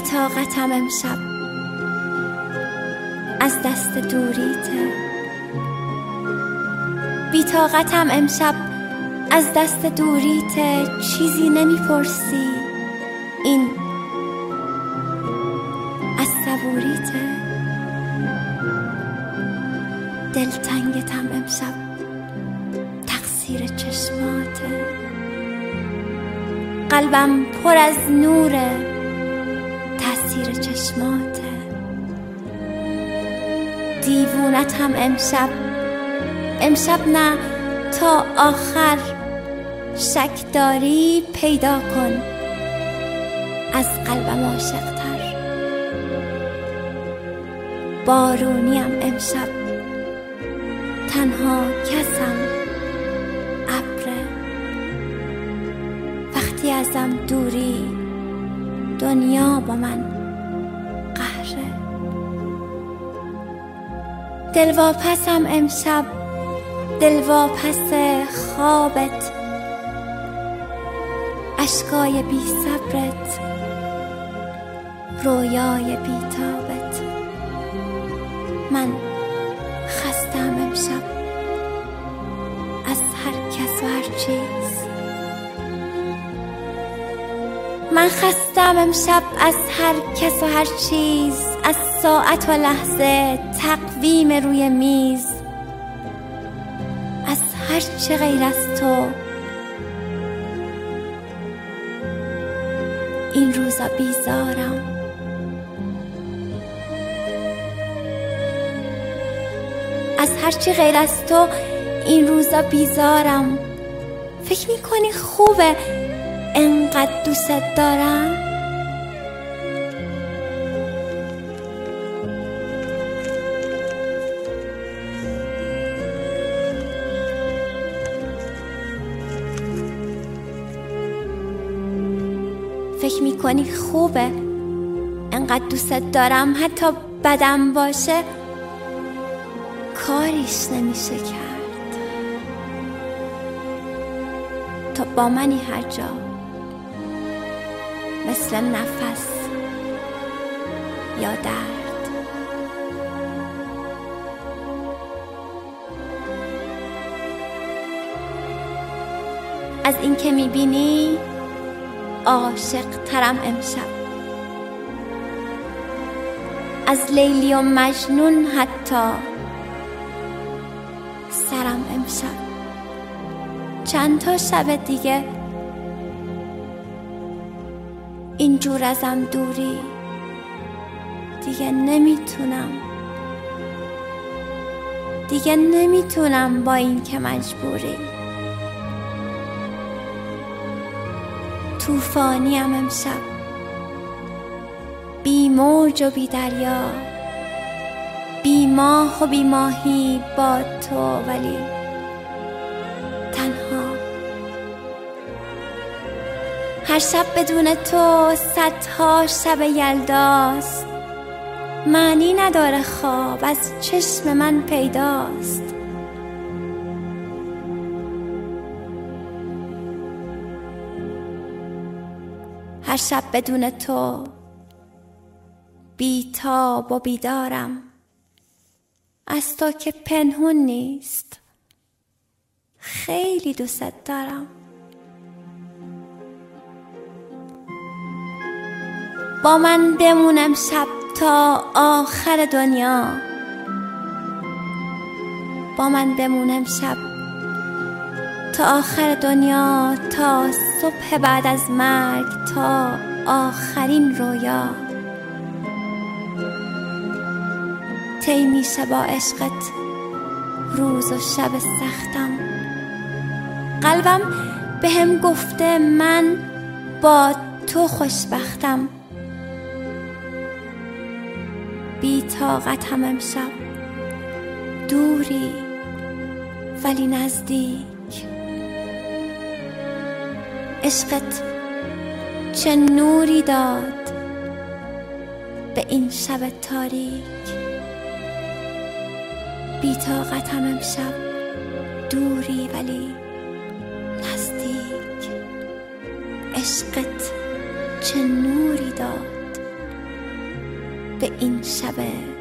طاقتم امشب از دست دوریته، بی طاقتم امشب از دست دوریته. چیزی نمیپرسی این از صبوریته. دلتنگتم امشب تقصیر چشماته، قلبم پر از نوره تأثیر چشماته. دیوونتم امشب نه، تا آخر شک داری پیدا کن از قلبم عاشق‌تر. بارونیم امشب تنها کسم ابره، وقتی ازم دوری دنیا با من قهره. دلواپسم امشب، دلواپس خوابت، اشکای بی صبرت، رویای بی تابت. من خستم امشب از هر کس و هر چیز، من خستم امشب از هر کس و هر چیز، از ساعت و لحظه، تقویم روی میز، از هر چه غیر از تو. این روزا بیزارم، از هر چی غیر از تو این روزا بیزارم. فکر میکنی خوبه انقدر دوست دارم؟ فکر میکنی خوبه انقدر دوست دارم؟ حتی بدم باشه کاریش نمیشه کرد. تو با منی هر جا، مثل نفس یا درد. از این که میبینی عاشق ترم امشب، از لیلی و مجنون حتی سرم امشب. چند تا شب دیگه اینجور ازم دوری، دیگه نمیتونم با این که مجبوری. طوفانیم امشب، بی موج و بی دریا، بی ماه و بی ماهی با تو، ولی تنها. هر شب بدون تو صدها شب یلداست، معنی نداره خواب از چشم من پیداست. هر شب بدون تو بیتاب و بیدارم، از تو که پنهون نیست، خیلی دوست دارم. با من بمونم شب تا آخر دنیا، با من بمونم شب تا آخر دنیا، تا صبح بعد از مرگ، تا آخرین رویا. طی میشه با عشقت روز و شب سختم، قلبم بهم گفته من با تو خوشبختم. بی طاقتم امشب، دوری ولی نزدیک. عشقت چه نوری داد به این شب تاریک. بی طاقتم امشب، دوری ولی نزدیک. عشقت چه نوری داد به این شب